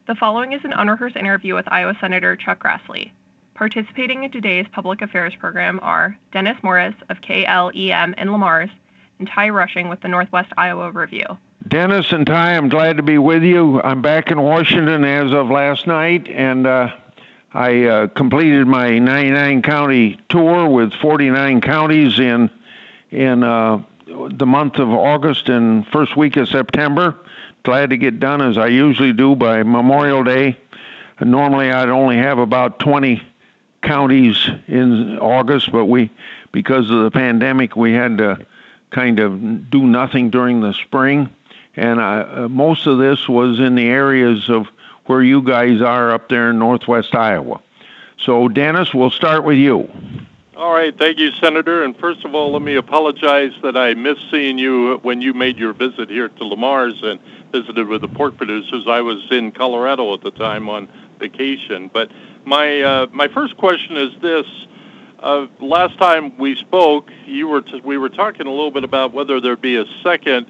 The following is an unrehearsed interview with Iowa Senator Chuck Grassley. Participating in today's public affairs program are Dennis Morris of KLEM in Le Mars and Ty Rushing with the Northwest Iowa Review. Dennis and Ty, I'm glad to be with you. I'm back in Washington as of last night, and I completed my 99-county tour with 49 counties in the month of August and first week of September. Glad to get done as I usually do by Memorial Day. Normally I'd only have about 20 counties in August, but because of the pandemic, we had to kind of do nothing during the spring. And most of this was in the areas of where you guys are up there in Northwest Iowa. So Dennis, we'll start with you. All right, thank you, Senator. And first of all, let me apologize that I missed seeing you when you made your visit here to Le Mars and visited with the pork producers. I was in Colorado at the time on vacation. But my first question is this. Last time we spoke, we were talking a little bit about whether there'd be a second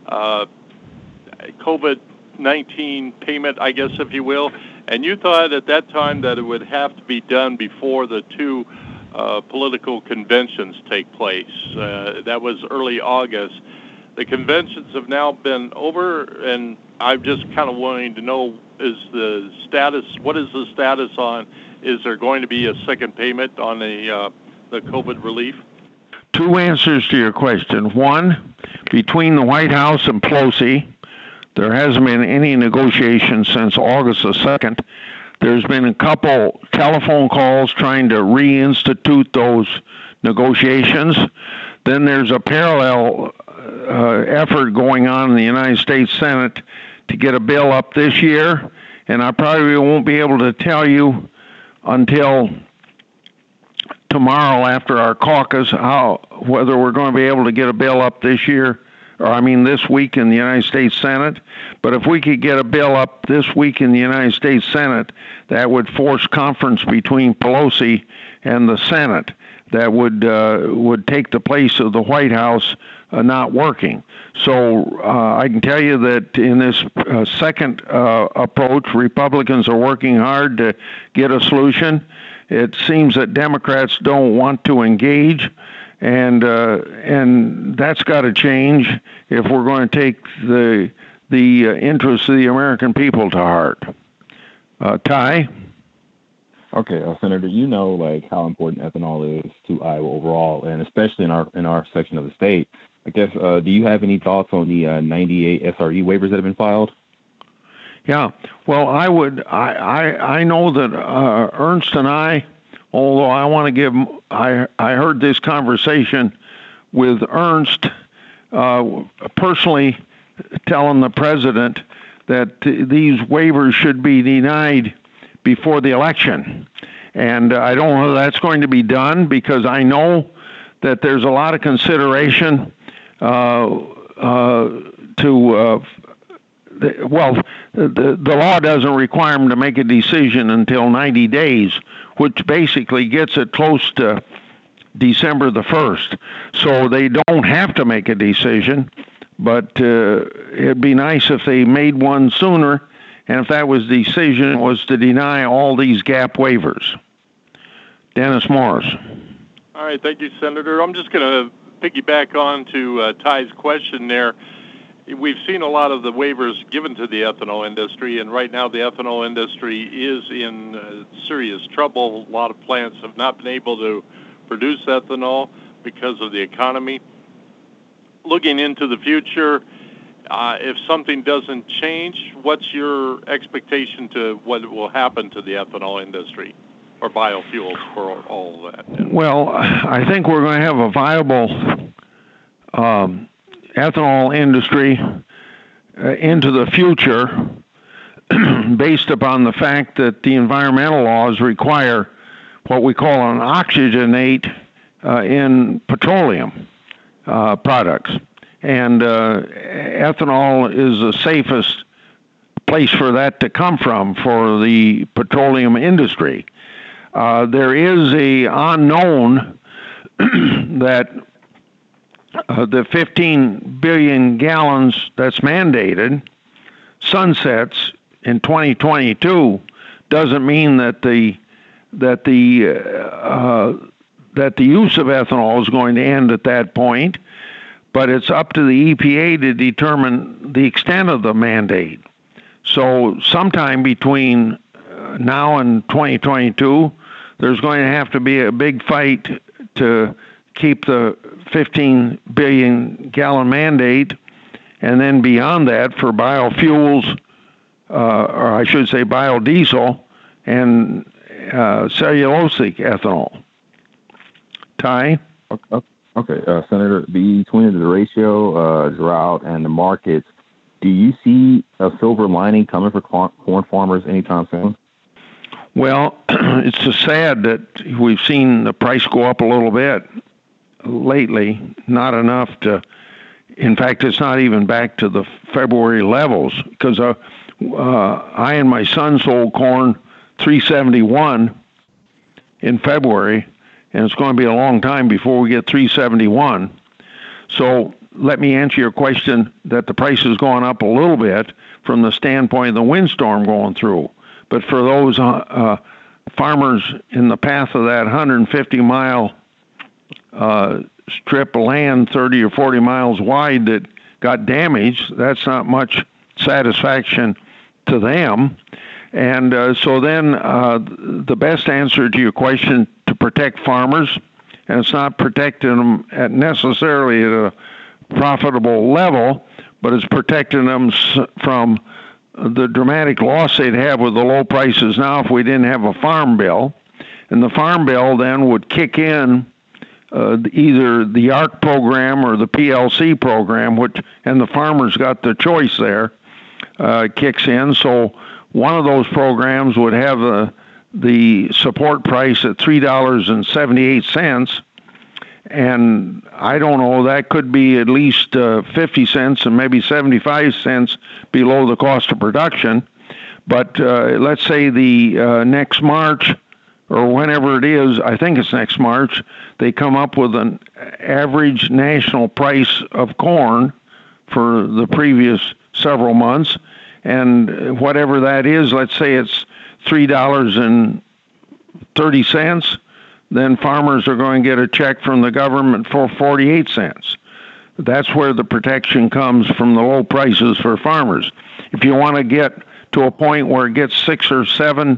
COVID-19 payment, I guess, if you will. And you thought at that time that it would have to be done before the two political conventions take place. That was early August. The conventions have now been over, and I'm just kind of wanting to know, what is the status on, is there going to be a second payment on the COVID relief? Two answers to your question. One, between the White House and Pelosi, there hasn't been any negotiation since August the 2nd. There's been a couple telephone calls trying to reinstitute those negotiations. Then there's a parallel effort going on in the United States Senate to get a bill up this year, and I probably won't be able to tell you until tomorrow after our caucus whether we're going to be able to get a bill up this year, this week in the United States Senate. But if we could get a bill up this week in the United States Senate, that would force conference between Pelosi and the Senate. That would take the place of the White House not working. So I can tell you that in this second approach, Republicans are working hard to get a solution. It seems that Democrats don't want to engage, and that's got to change if we're going to take the interests of the American people to heart. Ty? Okay, Senator, you know how important ethanol is to Iowa overall, and especially in our section of the state. I guess, do you have any thoughts on the 98 SRE waivers that have been filed? Yeah, well, I know that Ernst and I, although I want to I heard this conversation with Ernst, personally telling the president that these waivers should be denied before the election. And I don't know if that's going to be done, because I know that there's a lot of consideration the law doesn't require them to make a decision until 90 days, which basically gets it close to December the 1st. So they don't have to make a decision, but it'd be nice if they made one sooner, and if that was the decision was to deny all these gap waivers. Dennis Morris. All right, thank you, Senator. I'm just going to piggyback on to Ty's question there. We've seen a lot of the waivers given to the ethanol industry, and right now the ethanol industry is in serious trouble. A lot of plants have not been able to produce ethanol because of the economy. Looking into the future, if something doesn't change, what's your expectation to what will happen to the ethanol industry or biofuels for all of that? Well, I think we're going to have a viable ethanol industry into the future based upon the fact that the environmental laws require what we call an oxygenate in petroleum products. And ethanol is the safest place for that to come from for the petroleum industry. There is a unknown that the 15 billion gallons that's mandated sunsets in 2022 doesn't mean that the use of ethanol is going to end at that point, but it's up to the EPA to determine the extent of the mandate. So sometime between now and 2022, there's going to have to be a big fight to keep the 15 billion gallon mandate, and then beyond that for biofuels, or I should say biodiesel and cellulosic ethanol. Ty? Okay, Senator, between the ratio, drought, and the markets, do you see a silver lining coming for corn farmers anytime soon? Well, it's just sad that we've seen the price go up a little bit lately, not enough to, in fact, it's not even back to the February levels, because I and my son sold corn $3.71 in February, and it's going to be a long time before we get $3.71. So let me answer your question that the price has gone up a little bit from the standpoint of the windstorm going through. But for those farmers in the path of that 150-mile strip of land, 30 or 40 miles wide, that got damaged, that's not much satisfaction to them. And so then the best answer to your question to protect farmers, and it's not protecting them at necessarily at a profitable level, but it's protecting them from the dramatic loss they'd have with the low prices now if we didn't have a farm bill. And the farm bill then would kick in either the ARC program or the PLC program, and the farmers got the choice there, kicks in. So one of those programs would have the support price at $3.78, and I don't know, that could be at least 50 cents and maybe 75 cents below the cost of production. But let's say the next March, or whenever it is, I think it's next March, they come up with an average national price of corn for the previous several months, and whatever that is, let's say it's $3.30, then farmers are going to get a check from the government for 48 cents. That's where the protection comes from the low prices for farmers. If you want to get to a point where it gets $6 or $7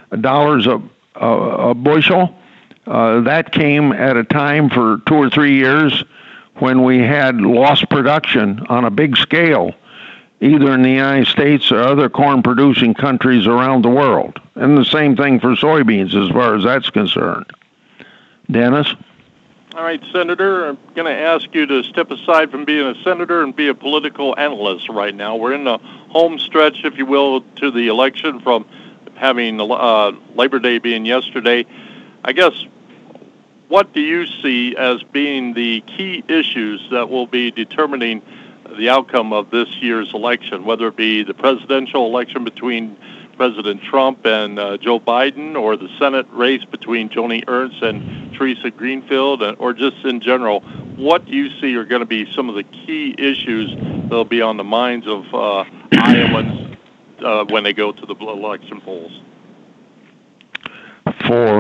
a bushel, that came at a time for 2 or 3 years when we had lost production on a big scale, either in the United States or other corn-producing countries around the world. And the same thing for soybeans as far as that's concerned. Dennis? All right, Senator, I'm going to ask you to step aside from being a senator and be a political analyst right now. We're in the home stretch, if you will, to the election from having Labor Day being yesterday. I guess, what do you see as being the key issues that will be determining the outcome of this year's election, whether it be the presidential election between President Trump and Joe Biden, or the Senate race between Joni Ernst and Teresa Greenfield, or just in general, what do you see are going to be some of the key issues that will be on the minds of Iowans when they go to the election polls? For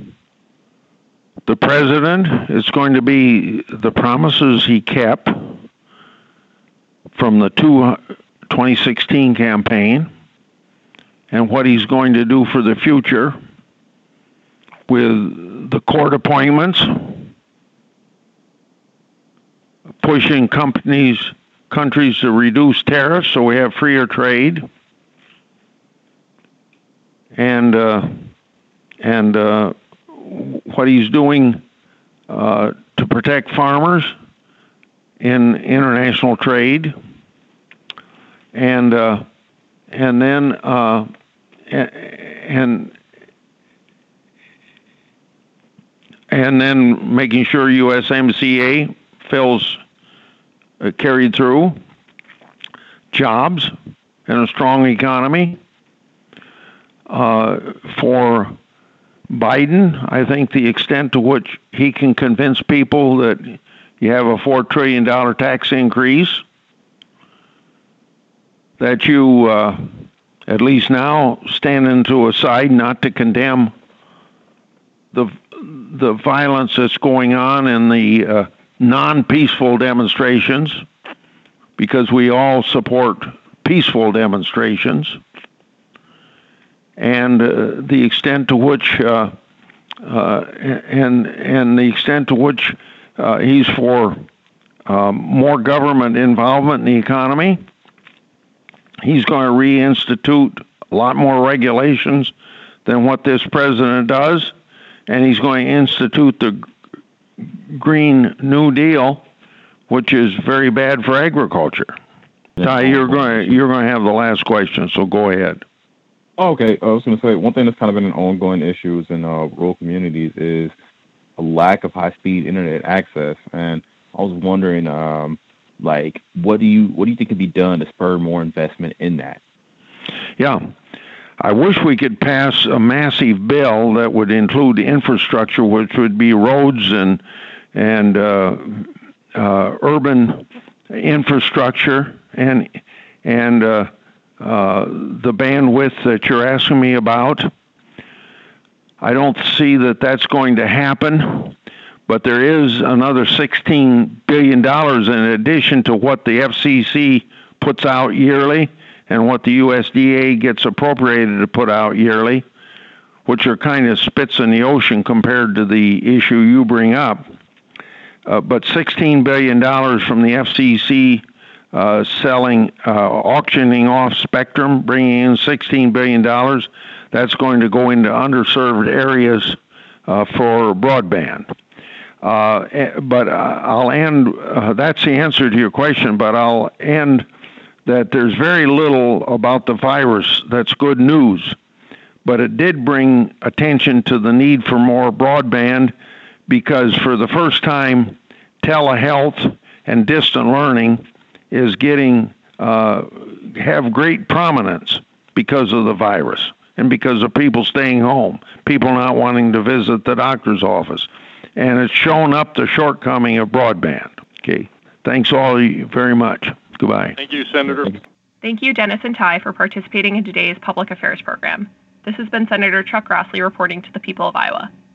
the president, it's going to be the promises he kept from the 2016 campaign, and what he's going to do for the future with the court appointments, pushing countries to reduce tariffs so we have freer trade, and what he's doing to protect farmers in international trade, and then making sure USMCA feels carried through, jobs, and a strong economy. For Biden, I think the extent to which he can convince people that you have a $4 trillion tax increase, that you at least now, standing to a side not to condemn the violence that's going on in the non-peaceful demonstrations, because we all support peaceful demonstrations, and the extent to which he's for more government involvement in the economy. He's going to reinstitute a lot more regulations than what this president does, and he's going to institute the Green New Deal, which is very bad for agriculture. Ty, you're going to have the last question, so go ahead. Okay, I was going to say one thing that's kind of been an ongoing issue in rural communities is a lack of high-speed internet access, and I was wondering, what do you think could be done to spur more investment in that? Yeah, I wish we could pass a massive bill that would include infrastructure, which would be roads and urban infrastructure and the bandwidth that you're asking me about. I don't see that that's going to happen, but there is another $16 billion in addition to what the FCC puts out yearly and what the USDA gets appropriated to put out yearly, which are kind of spits in the ocean compared to the issue you bring up. But $16 billion from the FCC auctioning off spectrum, bringing in $16 billion, that's going to go into underserved areas for broadband. But I'll end, that's the answer to your question, but I'll end that there's very little about the virus that's good news, but it did bring attention to the need for more broadband, because for the first time, telehealth and distant learning is have great prominence because of the virus and because of people staying home, people not wanting to visit the doctor's office. And it's shown up the shortcoming of broadband. Okay. Thanks all very much. Goodbye. Thank you, Senator. Thank you, Dennis and Ty, for participating in today's Public Affairs program. This has been Senator Chuck Grassley reporting to the people of Iowa.